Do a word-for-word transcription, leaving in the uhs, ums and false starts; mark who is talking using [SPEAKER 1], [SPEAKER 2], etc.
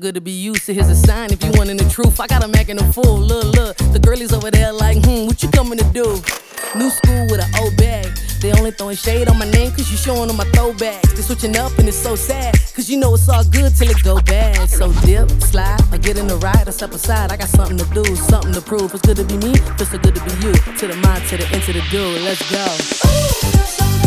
[SPEAKER 1] good to be you. So here's a sign if you wantin' the truth. I got 'em acting a fool. Look, look, the girlies over there like, hmm, what you coming to do? New school with an old bag. They only throwing shade on my name cause you showing them my throwbacks. They switching up and it's so sad cause you know it's all good till it go bad. So dip, slide, or get in the ride or step aside. I got something to do, something to prove. It's good to be me, feels so good to be you. To the mind, to the end, to the do. Let's go. Ooh,